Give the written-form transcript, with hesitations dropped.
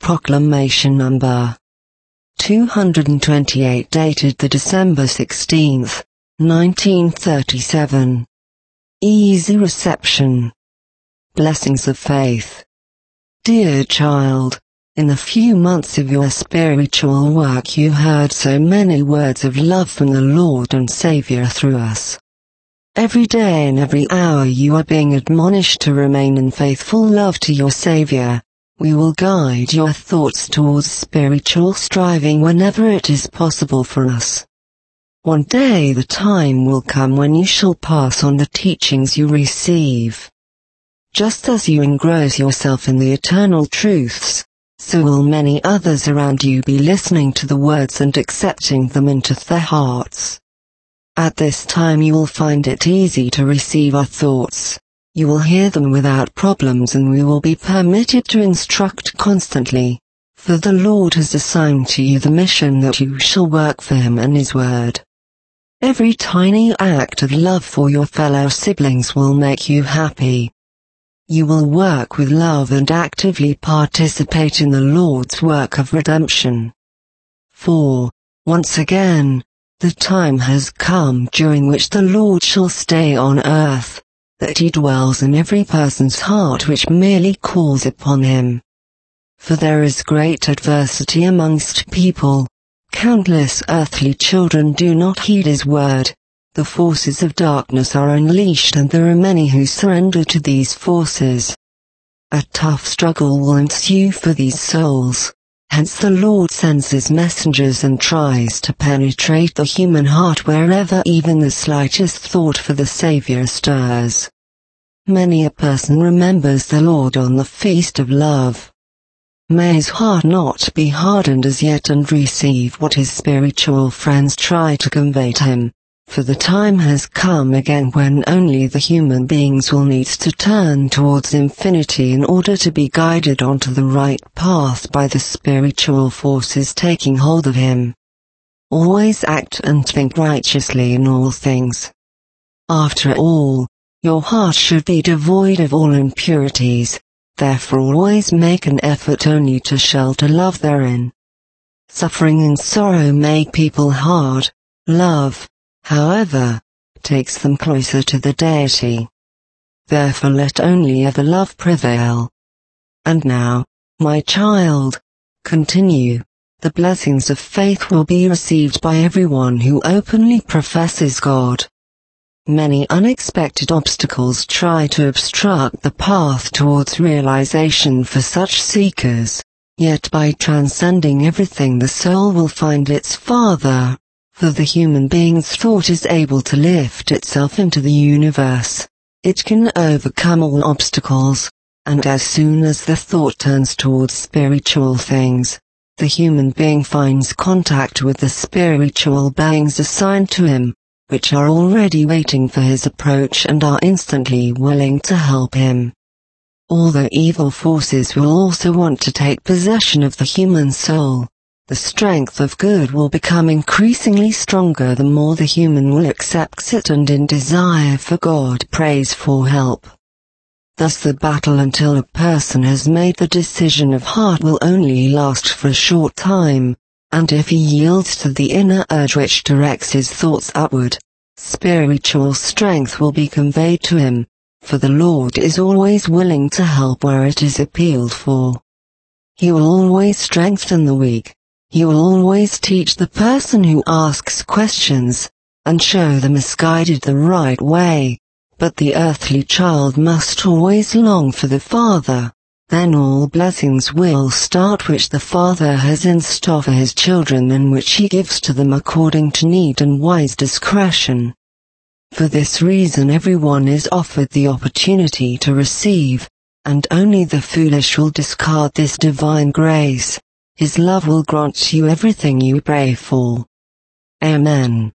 Proclamation number 228 dated the December 16th, 1937. Easy reception. Blessings of faith. Dear child, in the few months of your spiritual work you heard so many words of love from the Lord and Savior through us. Every day and every hour you are being admonished to remain in faithful love to your Savior. We will guide your thoughts towards spiritual striving whenever it is possible for us. One day the time will come when you shall pass on the teachings you receive. Just as you engross yourself in the eternal truths, so will many others around you be listening to the words and accepting them into their hearts. At this time you will find it easy to receive our thoughts. You will hear them without problems and we will be permitted to instruct constantly, for the Lord has assigned to you the mission that you shall work for Him and His Word. Every tiny act of love for your fellow siblings will make you happy. You will work with love and actively participate in the Lord's work of redemption. For, once again, the time has come during which the Lord shall stay on earth, that He dwells in every person's heart which merely calls upon Him. For there is great adversity amongst people, countless earthly children do not heed His word, the forces of darkness are unleashed and there are many who surrender to these forces. A tough struggle will ensue for these souls. Hence the Lord sends His messengers and tries to penetrate the human heart wherever even the slightest thought for the Savior stirs. Many a person remembers the Lord on the feast of love. May his heart not be hardened as yet and receive what his spiritual friends try to convey to him, for the time has come again when only the human beings will need to turn towards infinity in order to be guided onto the right path by the spiritual forces taking hold of him. Always act and think righteously in all things. After all, your heart should be devoid of all impurities, therefore always make an effort only to shelter love therein. Suffering and sorrow make people hard. Love, however, takes them closer to the Deity. Therefore let only ever love prevail. And now, my child, continue. The blessings of faith will be received by everyone who openly professes God. Many unexpected obstacles try to obstruct the path towards realization for such seekers, yet by transcending everything the soul will find its Father. For the human being's thought is able to lift itself into the universe. It can overcome all obstacles, and as soon as the thought turns towards spiritual things, the human being finds contact with the spiritual beings assigned to him, which are already waiting for his approach and are instantly willing to help him. All the evil forces will also want to take possession of the human soul. The strength of good will become increasingly stronger the more the human will accept it and in desire for God prays for help. Thus the battle until a person has made the decision of heart will only last for a short time, and if he yields to the inner urge which directs his thoughts upward, spiritual strength will be conveyed to him, for the Lord is always willing to help where it is appealed for. He will always strengthen the weak. He will always teach the person who asks questions, and show the misguided the right way, but the earthly child must always long for the Father, then all blessings will start which the Father has in store for His children and which He gives to them according to need and wise discretion. For this reason everyone is offered the opportunity to receive, and only the foolish will discard this divine grace. His love will grant you everything you pray for. Amen.